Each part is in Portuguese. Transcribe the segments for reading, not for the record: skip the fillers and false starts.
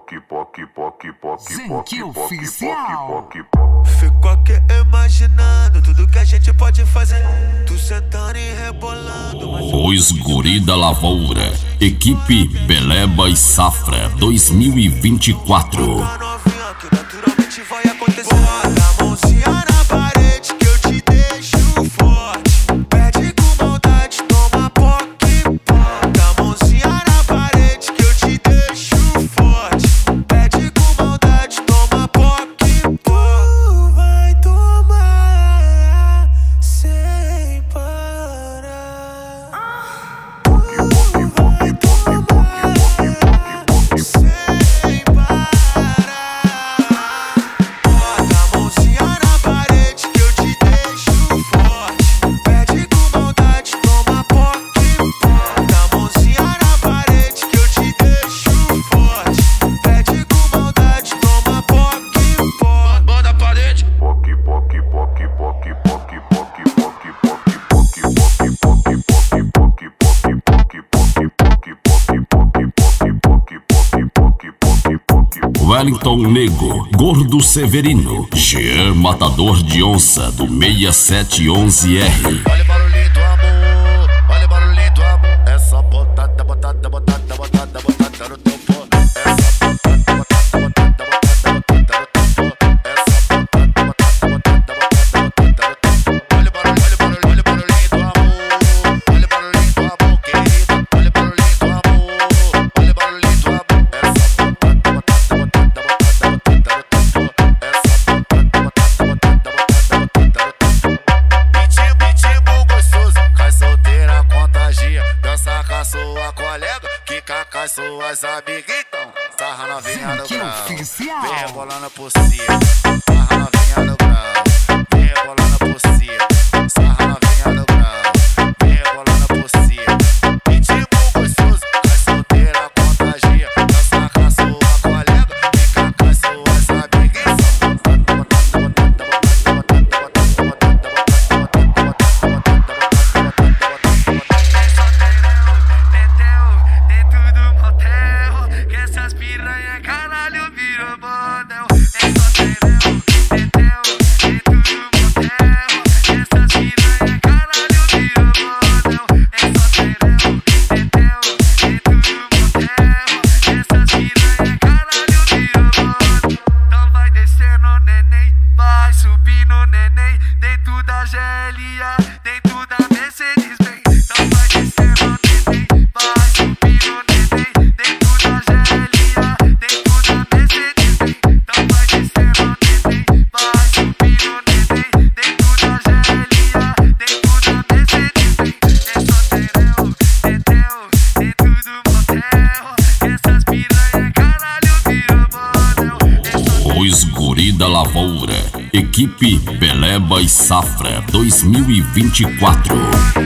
Zenki Oficial. Fico aqui imaginando tudo que a gente pode fazer. Tu sentando e rebolando. Os Guri da Lavoura, equipe Beleba e Safra 2024. Novinha que naturalmente vai acontecer. Bota a mãozinha na parede que eu te deixo forte. Pede com maldade, toma poque. Bota a mãozinha na parede que eu te deixo forte. Pede com maldade, toma poque. Tu vai tomar sem parar. Vai tomar sem parar. Bota a mãozinha na parede que eu te deixo forte. Pede com maldade, toma poque. Bota a mãozinha na parede que eu te deixo forte. Pede com maldade, toma poque. Bota a parede. Wellington Nego, Gordo Severino, Jean Matador de Onça, do 6711R. Olha o barulhinho do amor, olha o barulhinho do amor. É só botada, botada, botada, botada, botada no teu pó. É só botada, botada, botada, botada, botada no teu pó. É só botada, botada, botada, botada, botada no teu pó. Olha o barulhinho, olha o barulhinho do amor, olha o barulhinho do amor, querido. Olha o barulhinho do amor, olha o barulhinho do amor. É só botada, botada, botada, botada, botada no teu pó. É só botada, botada, botada, botada, botada no teu pó. Pitbull gostoso, cai solteira, contagia. Dança com a sua colega, quica com as suas amigas. Então, sarra novinha no Zenki grau, Oficial. vem rebolando por cima. Sarra novinha no grau, vem rebolando por cima. Sarra novinha no grau, vem rebolando por cima. Pitbull gostoso, cai solteira, contagia. Dança com a sua colega, quica com as suas amigas. Dentro da Mercedes Benz, então vai descendo, neném, vai subindo, neném. Dentro da GLA, dentro da Mercedes Benz, então vai descendo, neném, vai subindo, neném. Dentro da GLA, dentro da Mercedes Benz. É solteirão, entendeu? Dentro do motel, essas piranha, caralho, virou model. Os Guri da Lavoura, equipe Beleba e Safra 2024.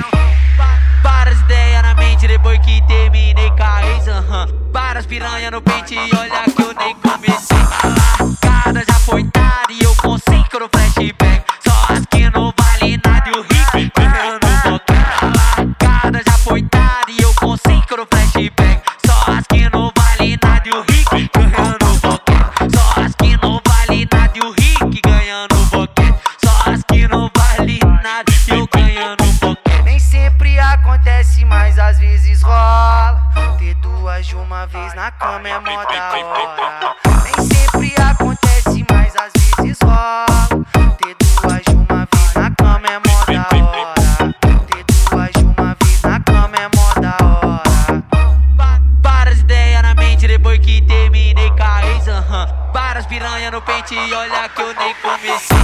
Várias ideias na mente depois que terminei com a ex, várias piranha no pente e olha que eu nem comecei. A largada já foi dada e eu com 5 no flashback. Só as que não vale nada e o Rick ganhando no boquete. A largada já foi dada e eu com 5 no flashback. Só as que não vale nada e o Rick ganhando no boquete. Só as que não vale nada e o Rick ganhando no boquete. Só as que não vale nada e eu ganhando no boquete. Nem sempre acontece, mas às vezes rola. Ter duas de uma vez na cama é mó da hora. Nem sempre acontece, mas às vezes rola. Ter duas de uma vez na cama é mó da hora. Ter duas de uma vez na cama é mó da hora. Várias ideias na mente depois que terminei com a ex, várias piranha no pente e olha que eu nem comecei.